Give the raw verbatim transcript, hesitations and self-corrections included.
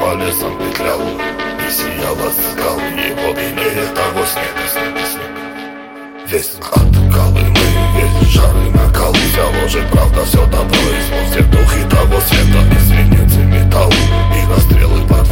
по лесам петлял, и сияла скал его белее того снега, снега, снега. Весь от Колымы, весь жары накал, вся ложь и правда, все добро и зло, все духи того света, и свинец и металл, и на стрелы под